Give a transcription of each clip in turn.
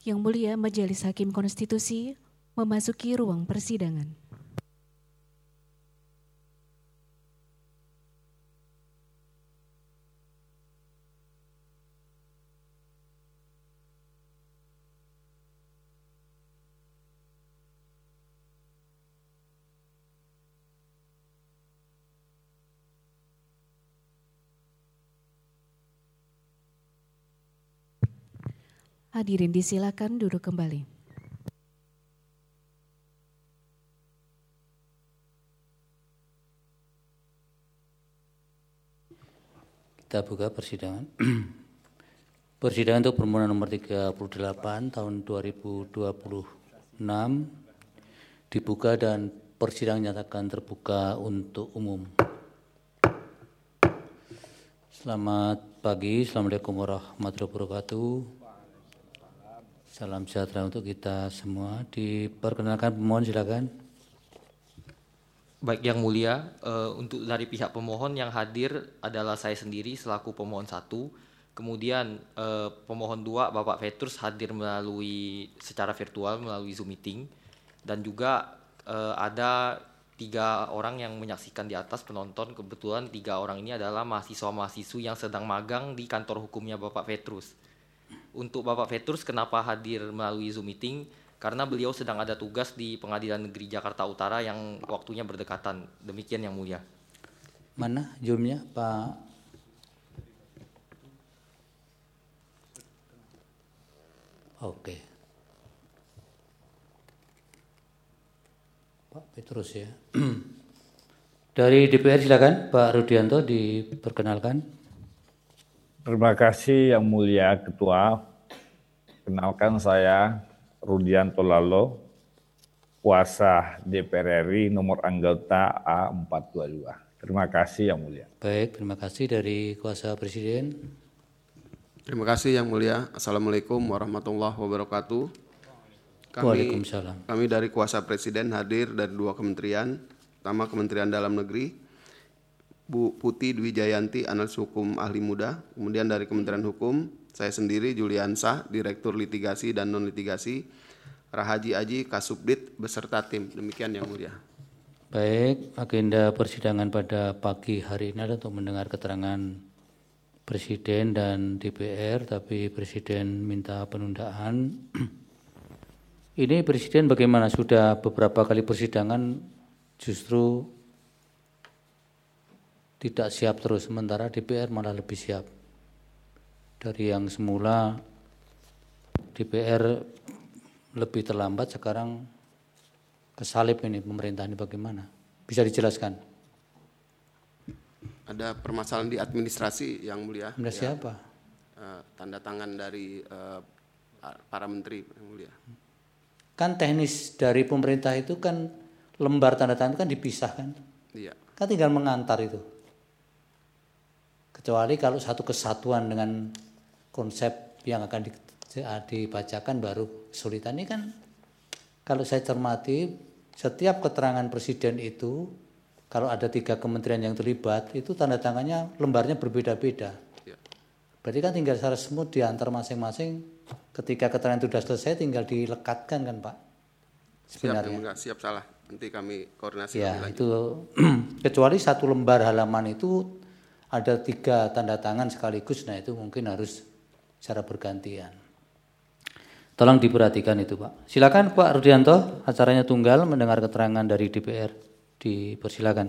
Yang Mulia Majelis Hakim Konstitusi memasuki ruang persidangan. Hadirin disilakan duduk kembali. Kita buka persidangan. Persidangan untuk permohonan nomor 38 tahun 2026 dibuka dan persidangan nyatakan terbuka untuk umum. Selamat pagi, Assalamualaikum warahmatullahi wabarakatuh. Salam sejahtera untuk kita semua. Diperkenalkan pemohon, silakan. Baik, Yang Mulia, untuk dari pihak pemohon yang hadir adalah saya sendiri selaku pemohon 1. Kemudian pemohon 2 Bapak Petrus hadir secara virtual melalui Zoom meeting, dan juga ada 3 orang yang menyaksikan di atas penonton. Kebetulan 3 orang ini adalah mahasiswa-mahasiswi yang sedang magang di kantor hukumnya Bapak Petrus. Untuk Bapak Petrus kenapa hadir melalui Zoom meeting? Karena beliau sedang ada tugas di Pengadilan Negeri Jakarta Utara yang waktunya berdekatan. Demikian Yang Mulia. Mana Zoom-nya, Pak? Oke. Pak Petrus ya. Dari DPR silakan, Pak Rudianto diperkenalkan. Terima kasih Yang Mulia Ketua. Kenalkan saya Rudianto Lalo, kuasa DPR RI nomor anggota A422. Terima kasih Yang Mulia. Baik, terima kasih. Dari kuasa Presiden. Terima kasih Yang Mulia. Assalamualaikum warahmatullahi wabarakatuh. Waalaikumsalam. Kami dari kuasa Presiden hadir dari 2 kementerian. Pertama, Kementerian Dalam Negeri, Bu Putih Dwi Jayanti, analis hukum ahli muda. Kemudian dari Kementerian Hukum, saya sendiri Juliansah, Direktur Litigasi dan Non-Litigasi, Rahaji Aji, Kasubdit, beserta tim. Demikian Yang Mulia. Baik, agenda persidangan pada pagi hari ini adalah untuk mendengar keterangan Presiden dan DPR, tapi Presiden minta penundaan. Ini Presiden bagaimana? Sudah beberapa kali persidangan justru tidak siap terus, sementara DPR malah lebih siap. Dari yang semula DPR lebih terlambat, sekarang kesalip ini pemerintah ini bagaimana? Bisa dijelaskan? Ada permasalahan di administrasi Yang Mulia. Administrasi ya, apa? Tanda tangan dari para menteri Yang Mulia. Kan teknis dari pemerintah itu kan lembar tanda tangan kan dipisahkan. Iya. Kan tinggal mengantar itu. Kecuali kalau satu kesatuan dengan konsep yang akan dibacakan baru kesulitan. Ini kan kalau saya cermati setiap keterangan Presiden itu kalau ada 3 kementerian yang terlibat itu tanda tangannya lembarnya berbeda-beda. Ya. Berarti kan tinggal secara smooth diantar masing-masing. Ketika keterangan itu sudah selesai tinggal dilekatkan kan Pak? Sebenarnya. Siap salah. Nanti kami koordinasi. Ya itu kecuali satu lembar halaman itu ada 3 tanda tangan sekaligus, nah itu mungkin harus secara bergantian. Tolong diperhatikan itu Pak. Silakan Pak Rudianto, acaranya tunggal mendengar keterangan dari DPR. Dipersilakan.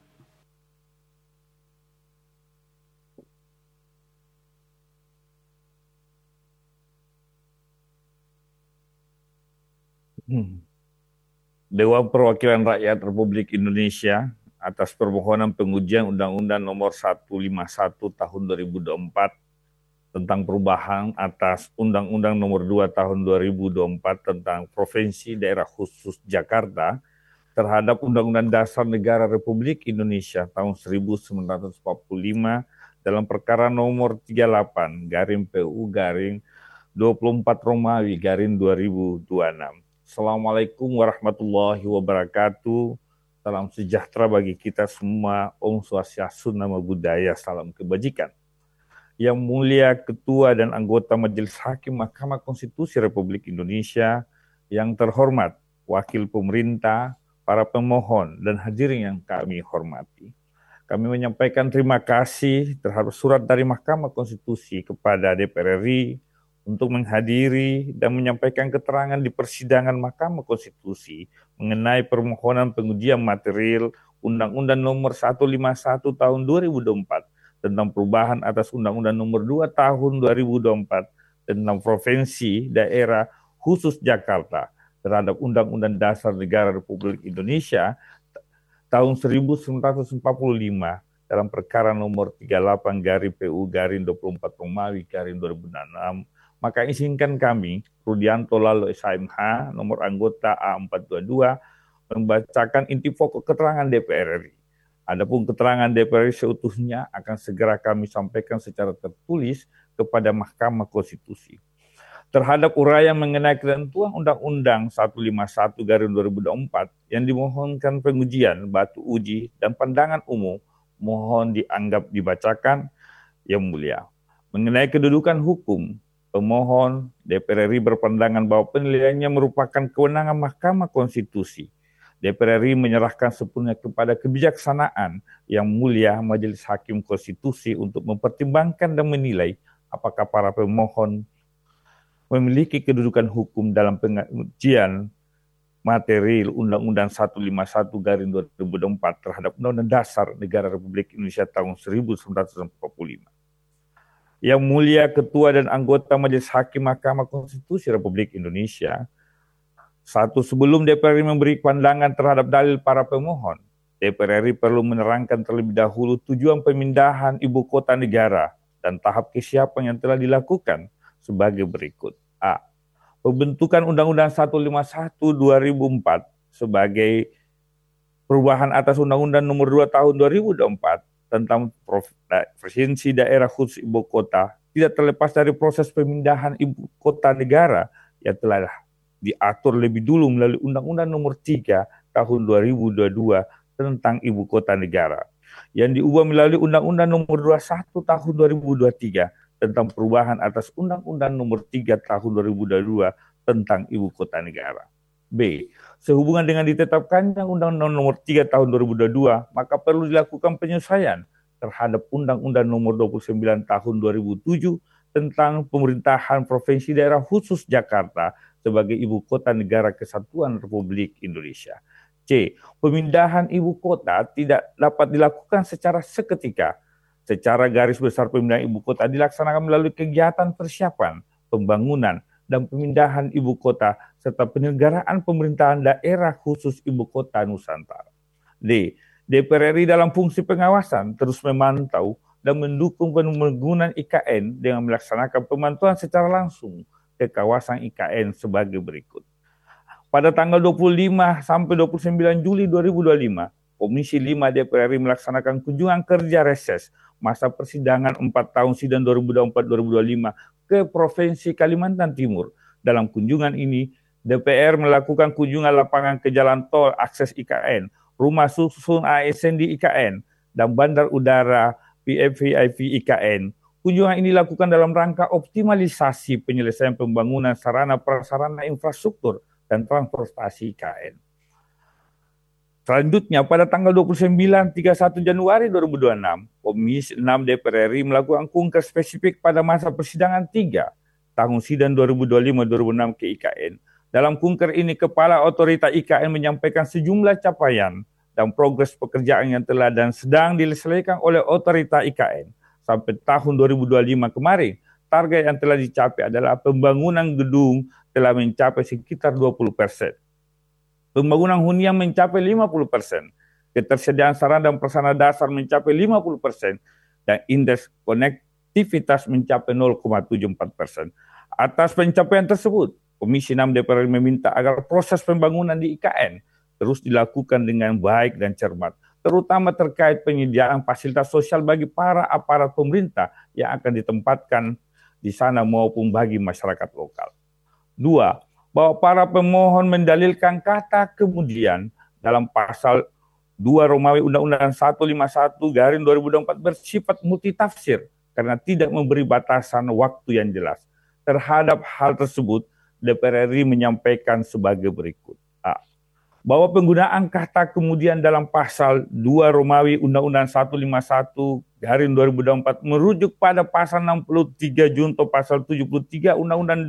Dewan Perwakilan Rakyat Republik Indonesia atas permohonan pengujian Undang-Undang Nomor 151 Tahun 2024 tentang perubahan atas Undang-Undang Nomor 2 Tahun 2024 tentang Provinsi Daerah Khusus Jakarta terhadap Undang-Undang Dasar Negara Republik Indonesia tahun 1945 dalam perkara nomor 38 garing PU garing 24 Romawi garing 2026. Assalamualaikum warahmatullahi wabarakatuh. Salam sejahtera bagi kita semua. Om Swastiastu, Namo Buddhaya, salam kebajikan. Yang Mulia Ketua dan Anggota Majelis Hakim Mahkamah Konstitusi Republik Indonesia, yang terhormat Wakil Pemerintah, para pemohon, dan hadirin yang kami hormati. Kami menyampaikan terima kasih terhadap surat dari Mahkamah Konstitusi kepada DPR RI untuk menghadiri dan menyampaikan keterangan di persidangan Mahkamah Konstitusi mengenai permohonan pengujian material Undang-Undang Nomor 151 Tahun 2024 tentang perubahan atas Undang-Undang Nomor 2 Tahun 2024 tentang Provinsi Daerah Khusus Jakarta terhadap Undang-Undang Dasar Negara Republik Indonesia tahun 1945 dalam perkara nomor 38/PU/24 Romawi 2006. Maka izinkan kami, Rudianto Lalo SHMH, nomor anggota A422, membacakan inti pokok keterangan DPR RI. Adapun keterangan DPR RI seutuhnya akan segera kami sampaikan secara tertulis kepada Mahkamah Konstitusi. Terhadap uraian mengenai ketentuan Undang-Undang 151/2024 yang dimohonkan pengujian, batu uji, dan pandangan umum, mohon dianggap dibacakan, Yang Mulia. Mengenai kedudukan hukum, pemohon DPR RI berpandangan bahwa penilaiannya merupakan kewenangan Mahkamah Konstitusi. DPR RI menyerahkan sepenuhnya kepada kebijaksanaan Yang Mulia Majelis Hakim Konstitusi untuk mempertimbangkan dan menilai apakah para pemohon memiliki kedudukan hukum dalam pengujian material Undang-Undang 151/2024 terhadap Undang-Undang Dasar Negara Republik Indonesia tahun 1945. Yang Mulia Ketua dan Anggota Majelis Hakim Mahkamah Konstitusi Republik Indonesia, sebelum DPR RI memberi pandangan terhadap dalil para pemohon, DPR RI perlu menerangkan terlebih dahulu tujuan pemindahan ibu kota negara dan tahap kesiapan yang telah dilakukan sebagai berikut. A. Pembentukan Undang-Undang 151/2004 sebagai perubahan atas Undang-Undang Nomor 2 Tahun 2024 tentang Provinsi Daerah Khusus Ibu Kota tidak terlepas dari proses pemindahan ibu kota negara yang telah diatur lebih dulu melalui Undang-Undang Nomor 3 Tahun 2022 tentang Ibu Kota Negara, yang diubah melalui Undang-Undang Nomor 21 Tahun 2023 tentang perubahan atas Undang-Undang Nomor 3 Tahun 2022 tentang Ibu Kota Negara. B. Sehubungan dengan ditetapkannya Undang-Undang Nomor 3 Tahun 2022, maka perlu dilakukan penyesuaian terhadap Undang-Undang Nomor 29 Tahun 2007 tentang Pemerintahan Provinsi Daerah Khusus Jakarta sebagai Ibu Kota Negara Kesatuan Republik Indonesia. C. Pemindahan ibu kota tidak dapat dilakukan secara seketika. Secara garis besar pemindahan ibu kota dilaksanakan melalui kegiatan persiapan, pembangunan, dan pemindahan ibu kota serta penyelenggaraan pemerintahan daerah khusus ibu kota Nusantara. D. DPR RI dalam fungsi pengawasan terus memantau dan mendukung pembangunan IKN dengan melaksanakan pemantauan secara langsung ke kawasan IKN sebagai berikut. Pada tanggal 25 sampai 29 Juli 2025, Komisi 5 DPR RI melaksanakan kunjungan kerja reses masa persidangan 4 tahun sidang 2024-2025 ke Provinsi Kalimantan Timur. Dalam kunjungan ini, DPR melakukan kunjungan lapangan ke jalan tol akses IKN, rumah susun ASN di IKN, dan bandar udara PFVIP IKN. Kunjungan ini dilakukan dalam rangka optimalisasi penyelesaian pembangunan sarana prasarana infrastruktur dan transportasi IKN. Selanjutnya, pada tanggal 29-31 Januari 2026, Komisi 6 DPR RI melakukan kunker spesifik pada masa persidangan 3 tahun sidang 2025-2026 ke IKN. Dalam kunker ini, Kepala Otorita IKN menyampaikan sejumlah capaian dan progres pekerjaan yang telah dan sedang diselesaikan oleh Otorita IKN. Sampai tahun 2025 kemarin, target yang telah dicapai adalah pembangunan gedung telah mencapai sekitar 20%. Pembangunan hunian mencapai 50%. Ketersediaan sarana dan prasarana dasar mencapai 50%. Dan indeks konektivitas mencapai 0,74%. Atas pencapaian tersebut, Komisi 6 DPR RI meminta agar proses pembangunan di IKN terus dilakukan dengan baik dan cermat, terutama terkait penyediaan fasilitas sosial bagi para aparat pemerintah yang akan ditempatkan di sana maupun bagi masyarakat lokal. 2. Bahwa para pemohon mendalilkan kata kemudian dalam pasal 2 Romawi Undang-Undang 151/2024 bersifat multitafsir karena tidak memberi batasan waktu yang jelas. Terhadap hal tersebut, DPR RI menyampaikan sebagai berikut. A. Bahwa penggunaan kata kemudian dalam pasal 2 Romawi Undang-Undang 151/2024 merujuk pada pasal 63 junto pasal 73 Undang-Undang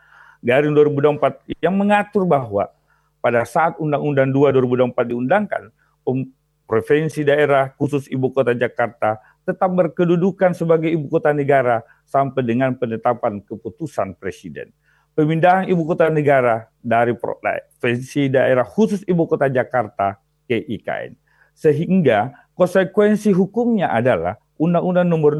2/2024 yang mengatur bahwa pada saat Undang-Undang 2 2024 diundangkan, Provinsi Daerah Khusus Ibu Kota Jakarta tetap berkedudukan sebagai ibu kota negara sampai dengan penetapan keputusan Presiden. Pemindahan ibu kota negara dari Provinsi Daerah Khusus Ibu Kota Jakarta ke IKN. Sehingga konsekuensi hukumnya adalah Undang-Undang Nomor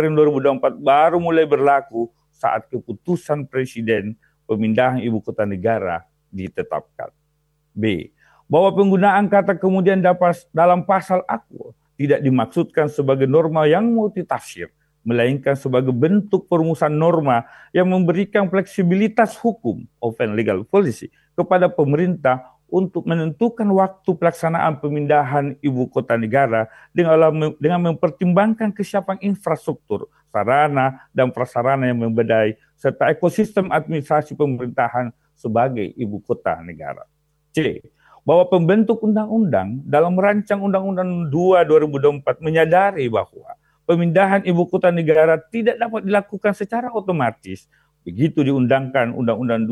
2/2024 baru mulai berlaku saat keputusan Presiden pemindahan ibu kota negara ditetapkan. B. Bahwa penggunaan kata kemudian dalam pasal aku tidak dimaksudkan sebagai norma yang multitafsir, melainkan sebagai bentuk perumusan norma yang memberikan fleksibilitas hukum, open legal policy, kepada pemerintah untuk menentukan waktu pelaksanaan pemindahan ibu kota negara dengan mempertimbangkan kesiapan infrastruktur, sarana, dan prasarana yang memadai, serta ekosistem administrasi pemerintahan sebagai ibu kota negara. C. Bahwa pembentuk undang-undang dalam merancang Undang-Undang 2 2024 menyadari bahwa pemindahan ibu kota negara tidak dapat dilakukan secara otomatis begitu diundangkan Undang-Undang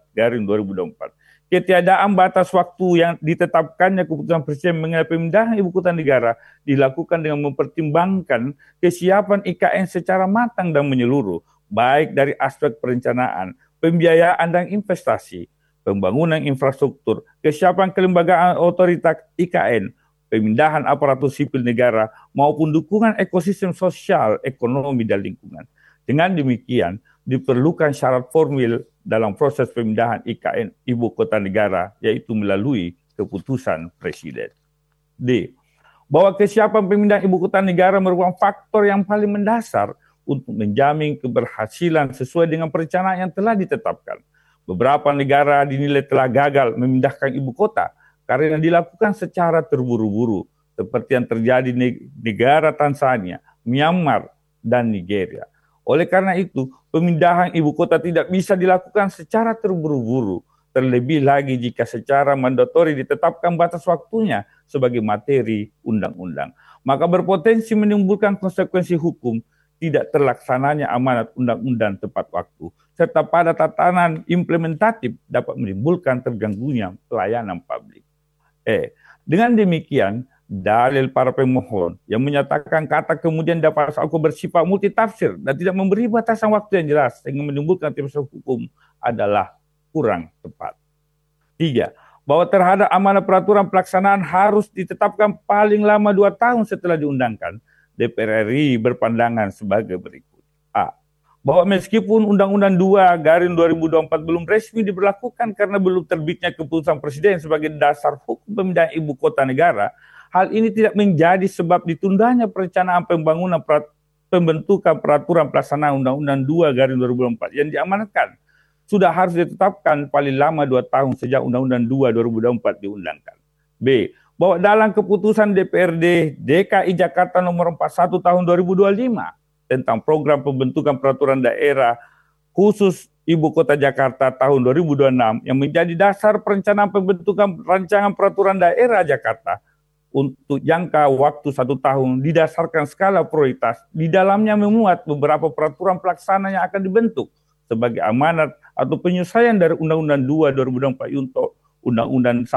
2/2024. Ketiadaan batas waktu yang ditetapkannya keputusan Presiden mengenai pemindahan ibu kota negara dilakukan dengan mempertimbangkan kesiapan IKN secara matang dan menyeluruh, baik dari aspek perencanaan, pembiayaan dan investasi, pembangunan infrastruktur, kesiapan kelembagaan otoritas IKN, pemindahan aparatur sipil negara, maupun dukungan ekosistem sosial, ekonomi, dan lingkungan. Dengan demikian, diperlukan syarat formil dalam proses pemindahan IKN ibu kota negara, yaitu melalui keputusan Presiden. D. Bahwa kesiapan pemindahan ibu kota negara merupakan faktor yang paling mendasar untuk menjamin keberhasilan sesuai dengan perencanaan yang telah ditetapkan. Beberapa negara dinilai telah gagal memindahkan ibu kota karena dilakukan secara terburu-buru, seperti yang terjadi di negara Tanzania, Myanmar, dan Nigeria. Oleh karena itu, pemindahan ibu kota tidak bisa dilakukan secara terburu-buru, terlebih lagi jika secara mandatori ditetapkan batas waktunya sebagai materi undang-undang. Maka berpotensi menimbulkan konsekuensi hukum tidak terlaksananya amanat undang-undang tepat waktu, serta pada tatanan implementatif dapat menimbulkan terganggunya pelayanan publik. Dengan demikian, dalil para pemohon yang menyatakan kata kemudian dapat aku bersifat multitafsir dan tidak memberi batasan waktu yang jelas sehingga menimbulkan timbul hukum adalah kurang tepat. 3. Bahwa terhadap amanat peraturan pelaksanaan harus ditetapkan paling lama 2 tahun setelah diundangkan, DPR RI berpandangan sebagai berikut. A. Bahwa meskipun Undang-Undang 2/2024 belum resmi diberlakukan karena belum terbitnya keputusan Presiden sebagai dasar hukum pemindahan ibu kota negara, hal ini tidak menjadi sebab ditundanya perencanaan pembentukan peraturan pelaksanaan Undang-Undang 2/2024 yang diamanatkan. Sudah harus ditetapkan paling lama 2 tahun sejak Undang-Undang 2/2024 diundangkan. B. Bahwa dalam keputusan DPRD DKI Jakarta nomor 41 tahun 2025 tentang program pembentukan peraturan daerah khusus Ibu Kota Jakarta tahun 2026 yang menjadi dasar perencanaan pembentukan rancangan peraturan daerah Jakarta untuk jangka waktu 1 tahun didasarkan skala prioritas. Di dalamnya memuat beberapa peraturan pelaksana yang akan dibentuk sebagai amanat atau penyesuaian dari Undang-Undang 2 2024 untuk Undang-Undang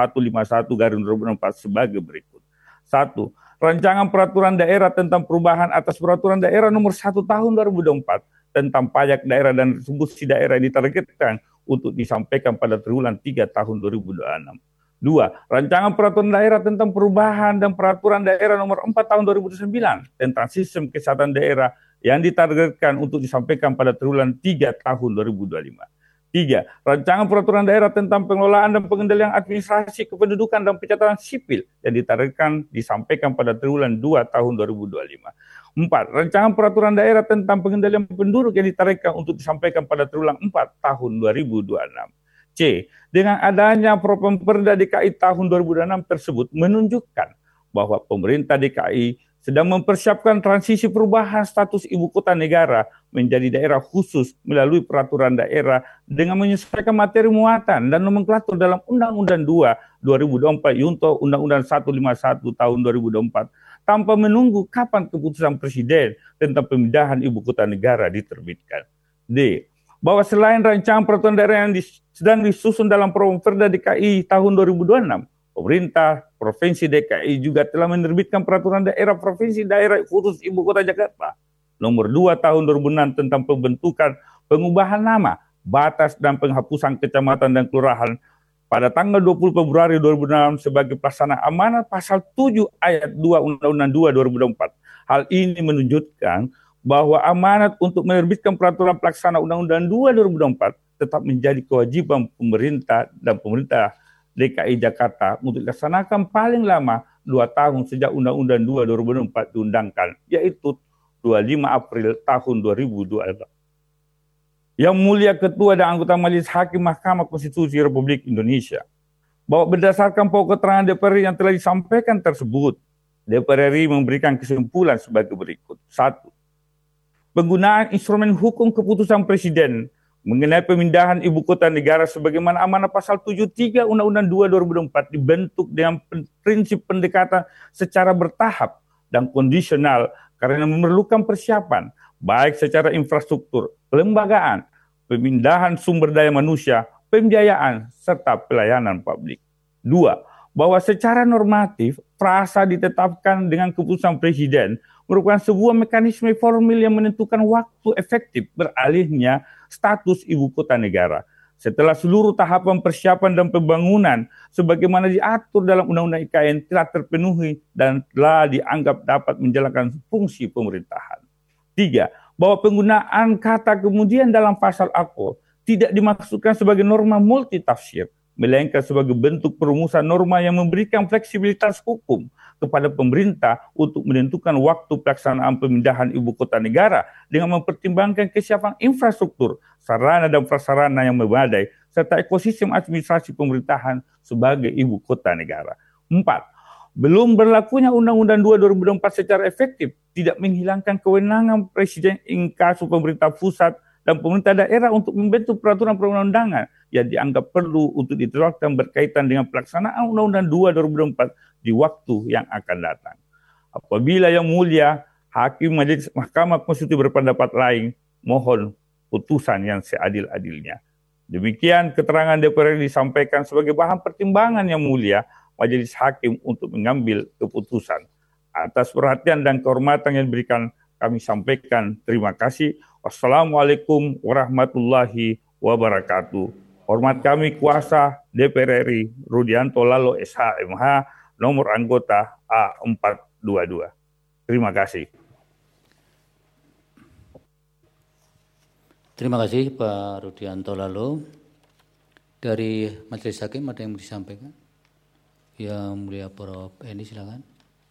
151/2024 sebagai berikut. 1. Rancangan peraturan daerah tentang perubahan atas peraturan daerah nomor 1 tahun 2024 tentang pajak daerah dan retribusi daerah ditargetkan untuk disampaikan pada triwulan 3 tahun 2026. 2. Rancangan peraturan daerah tentang perubahan dan peraturan daerah nomor 4 tahun 2009 tentang sistem kesehatan daerah yang ditargetkan untuk disampaikan pada triwulan 3 tahun 2025. 3. Rancangan peraturan daerah tentang pengelolaan dan pengendalian administrasi kependudukan dan pencatatan sipil yang ditargetkan disampaikan pada triwulan 2 tahun 2025. 4. Rancangan peraturan daerah tentang pengendalian penduduk yang ditargetkan untuk disampaikan pada triwulan 4 tahun 2026. C. Dengan adanya Perda DKI tahun 2026 tersebut menunjukkan bahwa pemerintah DKI sedang mempersiapkan transisi perubahan status ibu kota negara menjadi daerah khusus melalui peraturan daerah dengan menyesuaikan materi muatan dan nomenklatur dalam Undang-Undang 2 2024 Yunto Undang-Undang 151 tahun 2024 tanpa menunggu kapan keputusan Presiden tentang pemindahan ibu kota negara diterbitkan. D. Bahwa selain rancangan peraturan daerah yang sedang disusun dalam Perda DKI tahun 2026, pemerintah Provinsi DKI juga telah menerbitkan peraturan daerah Provinsi Daerah Khusus Ibu Kota Jakarta nomor 2 tahun 2006 tentang pembentukan pengubahan nama, batas dan penghapusan kecamatan dan kelurahan pada tanggal 20 Februari 2006 sebagai pelaksana amanat pasal 7 ayat 2 Undang-Undang 2 2024. Hal ini menunjukkan bahwa amanat untuk menerbitkan peraturan pelaksana Undang-Undang 2 2024 tetap menjadi kewajiban pemerintah dan pemerintah DKI Jakarta untuk dilaksanakan paling lama 2 tahun sejak Undang-Undang 2 2024 diundangkan, yaitu 25 April tahun 2022. Yang Mulia Ketua dan Anggota Majelis Hakim Mahkamah Konstitusi Republik Indonesia, bahwa berdasarkan pokok keterangan DPR yang telah disampaikan tersebut, DPR RI memberikan kesimpulan sebagai berikut. 1. Penggunaan instrumen hukum keputusan Presiden mengenai pemindahan ibu kota negara sebagaimana amanat pasal 73 Undang-Undang 2 2024 dibentuk dengan prinsip pendekatan secara bertahap dan kondisional karena memerlukan persiapan baik secara infrastruktur, kelembagaan, pemindahan sumber daya manusia, pembiayaan, serta pelayanan publik. 2. Bahwa secara normatif frasa ditetapkan dengan keputusan Presiden merupakan sebuah mekanisme formil yang menentukan waktu efektif beralihnya status ibu kota negara. Setelah seluruh tahapan persiapan dan pembangunan sebagaimana diatur dalam Undang-Undang IKN telah terpenuhi dan telah dianggap dapat menjalankan fungsi pemerintahan. 3. Bahwa penggunaan kata kemudian dalam pasal AKO tidak dimaksudkan sebagai norma multitafsir, melainkan sebagai bentuk perumusan norma yang memberikan fleksibilitas hukum kepada pemerintah untuk menentukan waktu pelaksanaan pemindahan ibu kota negara dengan mempertimbangkan kesiapan infrastruktur, sarana dan prasarana yang memadai, serta ekosistem administrasi pemerintahan sebagai ibu kota negara. 4. Belum berlakunya Undang-Undang 2 2024 secara efektif tidak menghilangkan kewenangan Presiden inkasu pemerintah pusat dan pemerintah daerah untuk membentuk peraturan perundang-undangan yang dianggap perlu untuk diterapkan berkaitan dengan pelaksanaan Undang-Undang 2 2024 di waktu yang akan datang. Apabila Yang Mulia Hakim Majelis Mahkamah Konstitusi berpendapat lain, mohon putusan yang seadil-adilnya. Demikian keterangan DPR disampaikan sebagai bahan pertimbangan Yang Mulia Majelis Hakim untuk mengambil keputusan. Atas perhatian dan kehormatan yang diberikan, kami sampaikan terima kasih. Wassalamualaikum warahmatullahi wabarakatuh. Hormat kami kuasa DPR RI Rudianto Lalo SH.MH, nomor anggota A422. Terima kasih. Terima kasih Pak Rudianto Lalo. Dari Majelis Hakim ada yang mau disampaikan? Yang Mulia Prof. Eni, silakan.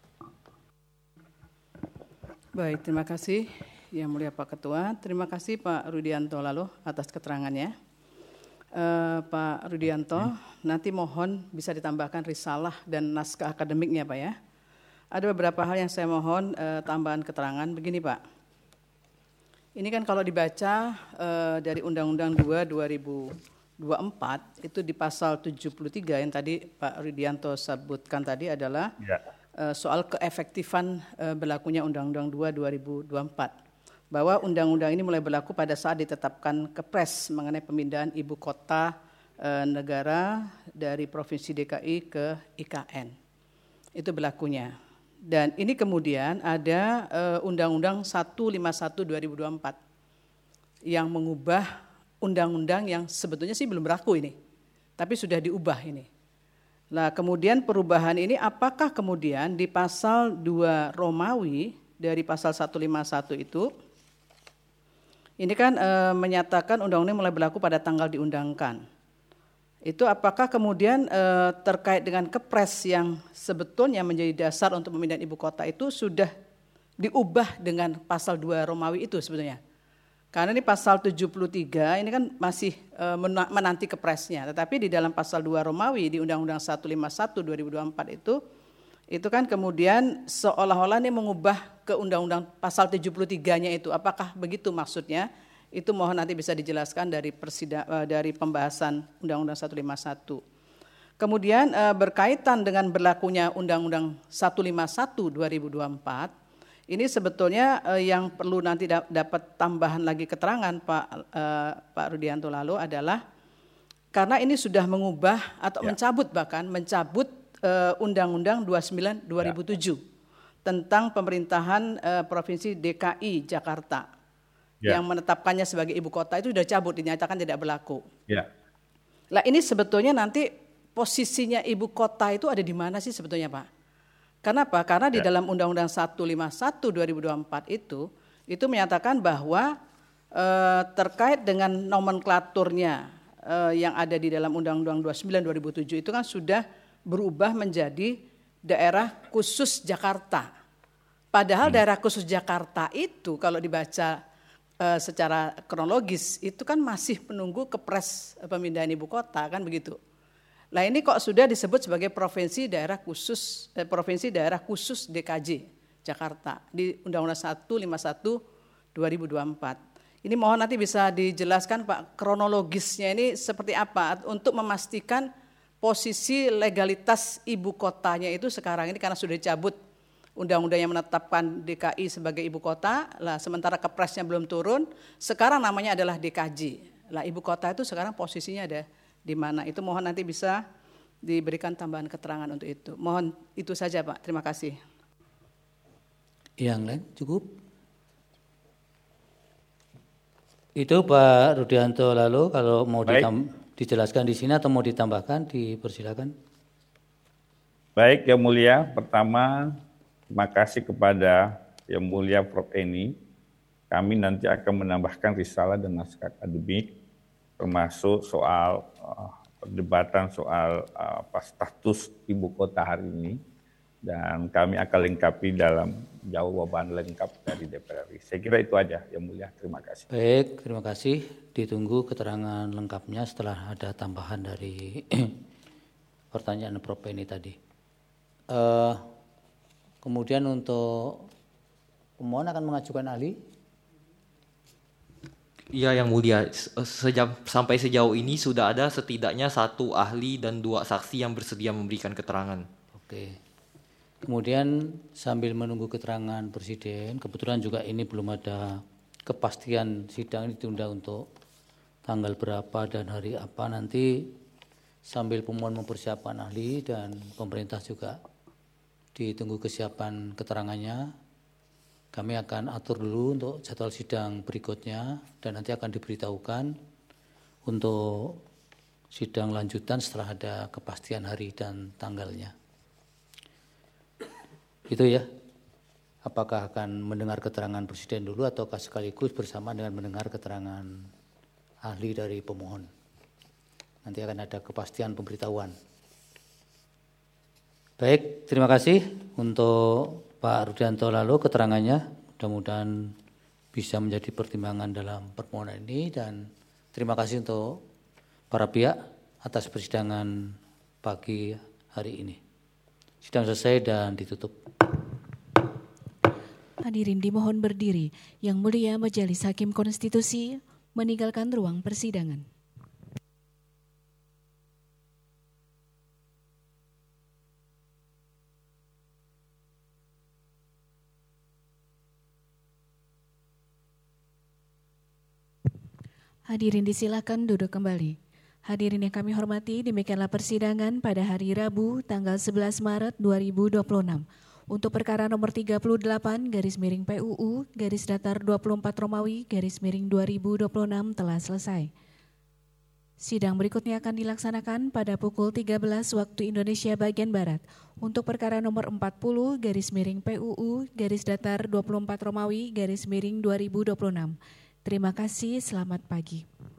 Baik, terima kasih Yang Mulia Pak Ketua. Terima kasih Pak Rudianto Lalo atas keterangannya. Pak Rudianto, nanti mohon bisa ditambahkan risalah dan naskah akademiknya Pak ya. Ada beberapa hal yang saya mohon tambahan keterangan. Begini Pak, ini kan kalau dibaca dari Undang-Undang 2 2024 itu di pasal 73 yang tadi Pak Rudianto sebutkan tadi adalah soal keefektifan berlakunya Undang-Undang 2 2024. Bahwa undang-undang ini mulai berlaku pada saat ditetapkan Kepres mengenai pemindahan ibu kota negara dari Provinsi DKI ke IKN. Itu berlakunya. Dan ini kemudian ada Undang-Undang 151 2024 yang mengubah undang-undang yang sebetulnya sih belum berlaku ini, tapi sudah diubah ini. Nah, kemudian perubahan ini apakah kemudian di pasal 2 Romawi dari pasal 151 itu ini kan menyatakan undang-undang mulai berlaku pada tanggal diundangkan. Itu apakah kemudian terkait dengan Kepres yang sebetulnya menjadi dasar untuk pemindahan ibu kota itu sudah diubah dengan pasal 2 Romawi itu sebetulnya. Karena ini pasal 73 ini kan masih menanti Kepresnya. Tetapi di dalam pasal 2 Romawi di Undang-Undang 151 2024 itu Itu kan kemudian seolah-olah ini mengubah ke Undang-Undang pasal 73-nya itu. Apakah begitu maksudnya? Itu mohon nanti bisa dijelaskan dari pembahasan Undang-Undang 151. Kemudian berkaitan dengan berlakunya Undang-Undang 151 2024, ini sebetulnya yang perlu nanti dapat tambahan lagi keterangan Pak Rudianto lalu adalah karena ini sudah mengubah atau mencabut Undang-Undang 29 2007 tentang pemerintahan Provinsi DKI Jakarta. Yang menetapkannya sebagai ibu kota itu sudah cabut, dinyatakan tidak berlaku. Lah ini sebetulnya nanti posisinya ibu kota itu ada di mana sih sebetulnya Pak? Kenapa? Karena di dalam Undang-Undang 151 2024 itu menyatakan bahwa terkait dengan nomenklaturnya yang ada di dalam Undang-Undang 29 2007 itu kan sudah berubah menjadi daerah khusus Jakarta. Padahal daerah khusus Jakarta itu kalau dibaca secara kronologis itu kan masih menunggu Kepres pemindahan ibu kota kan begitu. Nah ini kok sudah disebut sebagai provinsi daerah khusus DKJ Jakarta di Undang-Undang 151 2024. Ini mohon nanti bisa dijelaskan Pak kronologisnya ini seperti apa untuk memastikan posisi legalitas ibu kotanya itu sekarang ini karena sudah dicabut undang-undang yang menetapkan DKI sebagai ibu kota, lah sementara Kepresnya belum turun, sekarang namanya adalah DKJ. Lah ibu kota itu sekarang posisinya ada di mana? Itu mohon nanti bisa diberikan tambahan keterangan untuk itu. Mohon itu saja Pak, terima kasih. Yang lain cukup? Itu Pak Rudianto lalu kalau mau dijelaskan di sini atau mau ditambahkan dipersilakan. Baik Yang Mulia, pertama terima kasih kepada Yang Mulia Prof. Eni. Kami nanti akan menambahkan risalah dan naskah akademik, termasuk soal perdebatan soal status ibu kota hari ini. Dan kami akan lengkapi dalam jawaban lengkap dari DPR RI. Saya kira itu aja, Yang Mulia. Terima kasih. Baik, terima kasih. Ditunggu keterangan lengkapnya setelah ada tambahan dari pertanyaan Prof. Eni tadi. Kemudian untuk pemohon akan mengajukan ahli. Iya Yang Mulia, sampai sejauh ini sudah ada setidaknya 1 ahli dan 2 saksi yang bersedia memberikan keterangan. Oke. Kemudian sambil menunggu keterangan Presiden, kebetulan juga ini belum ada kepastian sidang ini ditunda untuk tanggal berapa dan hari apa, nanti sambil pemohon mempersiapkan ahli dan pemerintah juga ditunggu kesiapan keterangannya, kami akan atur dulu untuk jadwal sidang berikutnya dan nanti akan diberitahukan untuk sidang lanjutan setelah ada kepastian hari dan tanggalnya. Itu ya. Apakah akan mendengar keterangan Presiden dulu ataukah sekaligus bersama dengan mendengar keterangan ahli dari pemohon? Nanti akan ada kepastian pemberitahuan. Baik, terima kasih untuk Pak Rudianto lalu keterangannya. Mudah-mudahan bisa menjadi pertimbangan dalam permohonan ini dan terima kasih untuk para pihak atas persidangan pagi hari ini. Sidang selesai dan ditutup. Hadirin dimohon berdiri. Yang Mulia Majelis Hakim Konstitusi meninggalkan ruang persidangan. Hadirin disilakan duduk kembali. Hadirin yang kami hormati, demikianlah persidangan pada hari Rabu tanggal 11 Maret 2026 untuk perkara nomor 38/PUU/24 telah selesai. Sidang berikutnya akan dilaksanakan pada pukul 13 waktu Indonesia bagian Barat untuk perkara nomor 40/PUU/24 Terima kasih, selamat pagi.